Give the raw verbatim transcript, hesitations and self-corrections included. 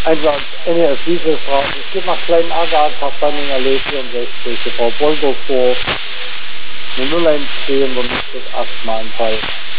Einfach N R S-Fragen. Es gibt noch kleinen Agar, Kastanien, Allee vierundsechzig, Frau Bolger vor. Eine null eins stehen, dann ist das erstmal ein Fall.